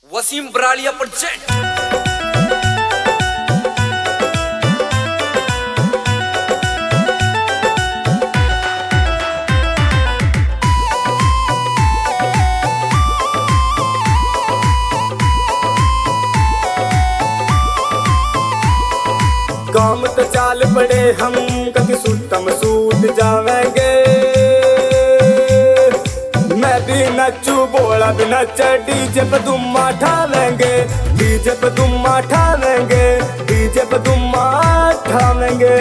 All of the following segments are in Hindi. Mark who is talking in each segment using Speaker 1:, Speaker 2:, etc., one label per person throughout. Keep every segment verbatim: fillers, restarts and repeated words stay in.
Speaker 1: वसीम बरालिया प्रेजेंट।
Speaker 2: काम तो चाल पड़े हम कभी सूटम सूट जावेंगे। मैं भी नचू बोला भी नच डीजे पे दुम्मा ठावेंगे, डीजे पे दुम्मा ठावेंगे, डीजे पे दुम्मा ठावेंगे।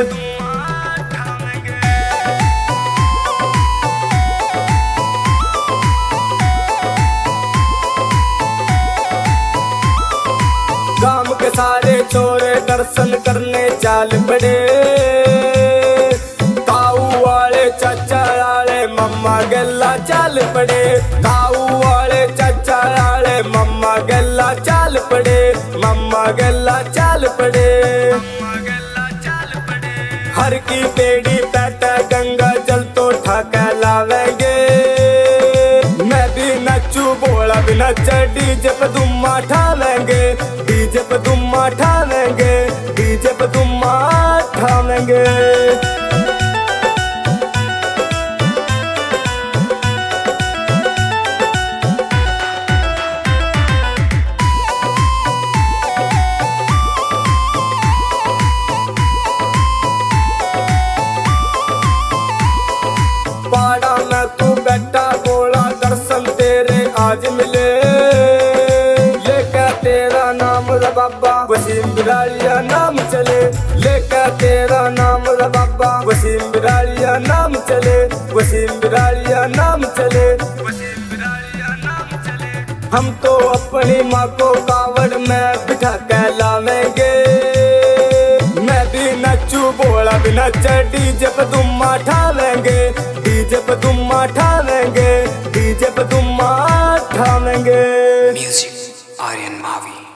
Speaker 2: गांव के सारे छोरे दर्शन करने चाल पड़े। ताऊ वाले चाचा वाले मम्मा गल्ला चाल पड़े, ताऊ वाले चाचा वाले मम्मा गल्ला चाल पड़े, मम्मा गल्ला चाल पड़े। हर की पेड़ी पैटा गंगा जल तो ठाका लावेंगे। मैं भी नचू बोला भी नच डीजे पे दुम्मा ठावेंगे, डीजे पे दुम्मा ठावेंगे, डीजे पे दुम्मा ठावेंगे। पाड़ा में तू बैठा बोला दर्शन तेरे आज मिले। लेकर तेरा नाम रे बाबा वसीम बरालिया नाम चले, लेकर तेरा नाम रे बाबा वसीम बरालिया नाम चले, वसीम बरालिया नाम चले, वसीम बरालिया नाम चले। हम तो अपनी माँ को कावड़ में बिठा के लावेंगे। मैं भी नचू बोला भी नच डीजे पे दुम्मा ठावेंगे, डीजे पे दुम्मा ठावेंगे, डीजे पे दुम्मा ठावेंगे।
Speaker 1: म्यूजिक आर्यन मावी।